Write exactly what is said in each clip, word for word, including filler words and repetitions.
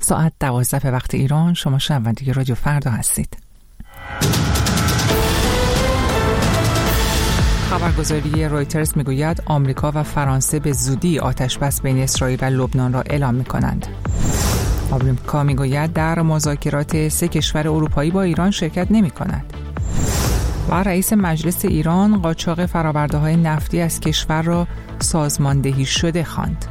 ساعت دوازده به وقت ایران. شما شنونده رادیو فردا هستید. خبرگزاری رویترز میگوید آمریکا و فرانسه به زودی آتشبس بین اسرائیل و لبنان را اعلام میکنند. آمریکا میگوید در مذاکرات سه کشور اروپایی با ایران شرکت نمی کند. و رئیس مجلس ایران قاچاق فرآورده‌های نفتی از کشور را سازماندهی شده خواند.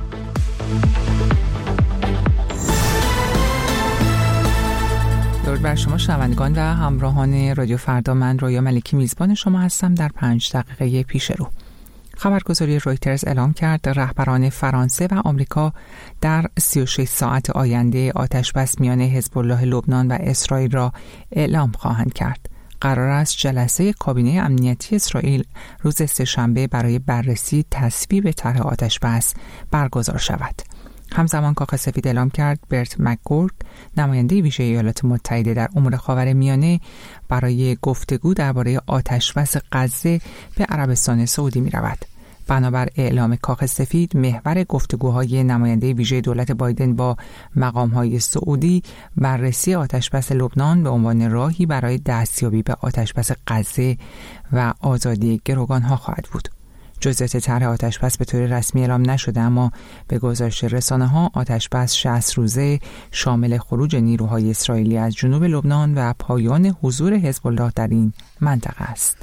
درود بر شما شنوندگان و همراهان رادیو فردا. من رویا ملکی میزبان شما هستم. در پنج دقیقه پیش رو خبرگزاری رویترز اعلام کرد رهبران فرانسه و آمریکا در سی و شش ساعت آینده آتشبس میان حزب الله لبنان و اسرائیل را اعلام خواهند کرد. قرار است جلسه کابینه امنیتی اسرائیل روز سه‌شنبه برای بررسی تصویب طرح آتشبس برگزار شود. همزمان کاخ سفید اعلام کرد برت مکگورک، نماینده ویژه ایالات متحده در امور خاورمیانه، برای گفتگو درباره آتشبس غزه به عربستان سعودی می رود. بنابر اعلام کاخ سفید، محور گفتگوهای نماینده ویژه دولت بایدن با مقام‌های سعودی بررسی آتشبس لبنان به عنوان راهی برای دستیابی به آتشبس غزه و آزادی گروگان‌ها خواهد بود. جزئیات طرح آتشبس به طور رسمی اعلام نشده، اما به گزارش رسانه‌ها آتشبس شصت روزه شامل خروج نیروهای اسرائیلی از جنوب لبنان و پایان حضور حزب الله در این منطقه است.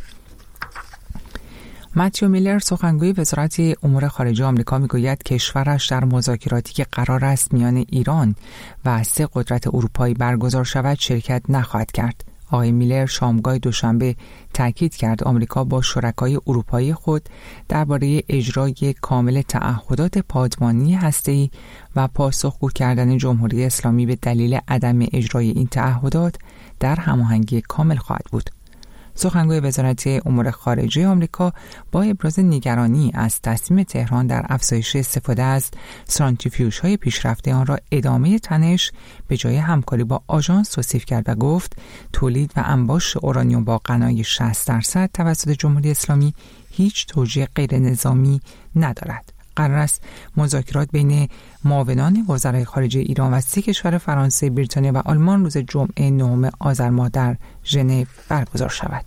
متیو میلر، سخنگوی وزارت امور خارجه آمریکا، میگوید کشورش در مذاکراتی که قرار است میان ایران و سه قدرت اروپایی برگزار شود شرکت نخواهد کرد. آقای میلر شامگاه دوشنبه تاکید کرد آمریکا با شرکای اروپایی خود درباره اجرای کامل تعهدات پادمانی هسته‌ای و پاسخگو کردن جمهوری اسلامی به دلیل عدم اجرای این تعهدات در هماهنگی کامل خواهد بود. سخنگوی وزارت امور خارجه آمریکا با ابراز نگرانی از تصمیم تهران در افزایش استفاده از سانتریفیوژهای پیشرفته آن را ادامه تنش به جای همکاری با آژانس توصیف کرد و گفت تولید و انباش اورانیوم با غنای شصت درصد توسط جمهوری اسلامی هیچ توجیه غیر نظامی ندارد. قرار است مذاکرات بین معاونان وزرای خارجه ایران و سه کشور فرانسه، بریتانیا و آلمان روز جمعه نهم آذر ماه در ژنو برگزار شود.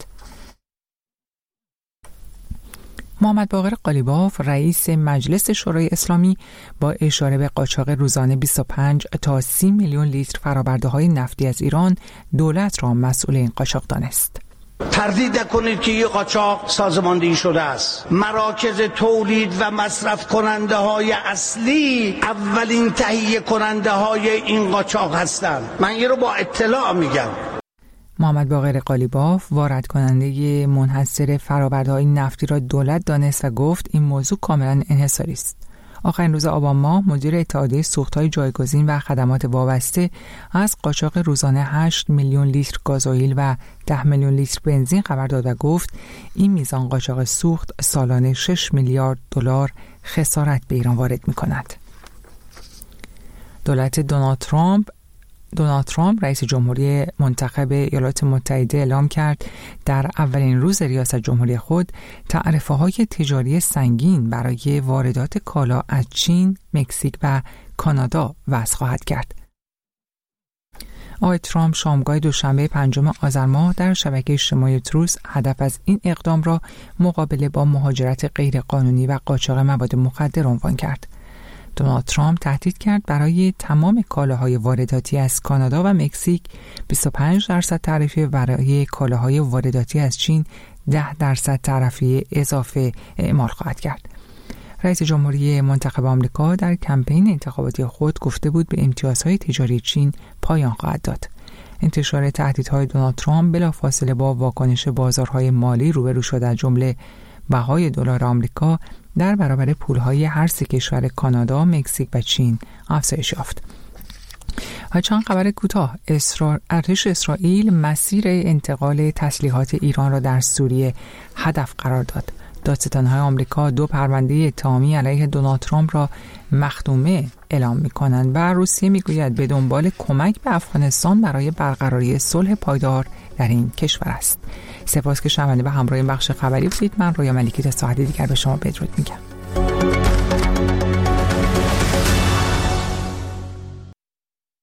محمد باقر قالیباف، رئیس مجلس شورای اسلامی، با اشاره به قاچاق روزانه بیست و پنج تا سی میلیون لیتر فرآورده‌های نفتی از ایران، دولت را مسئول این قاچاق دانست. تردید نکنید که این قاچاق سازماندهی شده است. مراکز تولید و مصرف کننده های اصلی اولین تهیه کننده های این قاچاق هستند. من این رو با اطلاع میگم. محمد باقر قالیباف، وارد کننده منحصر فرآورده‌های نفتی را دولت دانست و گفت این موضوع کاملا انحصاری است. آخرین روز آبان ماه مدیر اتحادیه سوخت‌های جایگزین و خدمات وابسته از قاچاق روزانه هشت میلیون لیتر گازوئیل و ده میلیون لیتر بنزین خبر داد و گفت این میزان قاچاق سوخت سالانه شش میلیارد دلار خسارت به ایران وارد می‌کند. دولت دونالد ترامپ دونالد ترامپ رئیس جمهوری منتخب ایالات متحده اعلام کرد در اولین روز ریاست جمهوری خود تعرفه‌های تجاری سنگین برای واردات کالا از چین، مکزیک و کانادا وضع خواهد کرد. آقای ترامپ شامگاه دوشنبه پنجم آذر ماه در شبکه اجتماعی تروس هدف از این اقدام را مقابله با مهاجرت غیرقانونی و قاچاق مواد مخدر عنوان کرد. دونالد ترامپ تهدید کرد برای تمام کالاهای وارداتی از کانادا و مکزیک بیست و پنج درصد تعرفه، برای کالاهای وارداتی از چین ده درصد تعرفه اضافه اعمال خواهد کرد. رئیس جمهوری منتخب آمریکا در کمپین انتخاباتی خود گفته بود به امتیازهای تجاری چین پایان خواهد داد. انتشار تهدیدهای دونالد ترامپ بلافاصله با واکنش بازارهای مالی روبرو شد، از جمله بهای دلار آمریکا در برابر پولهای هر سه کشور کانادا، مکزیک و چین افزایش یافت. و چند خبر کوتاه. اسرائیل ارتش اسرائیل مسیر انتقال تسلیحات ایران را در سوریه هدف قرار داد. دادستان‌های آمریکا دو پرونده اتهامی علیه دونالد ترامپ را مختومه اعلام می‌کنند و روسیه می‌گوید به دنبال کمک به افغانستان برای برقراری صلح پایدار در این کشور است. سپاس که شنونده و همراه این بخش خبری بودید. من رویا ملکی تا ساعت دیگر به شما بدرود میگم.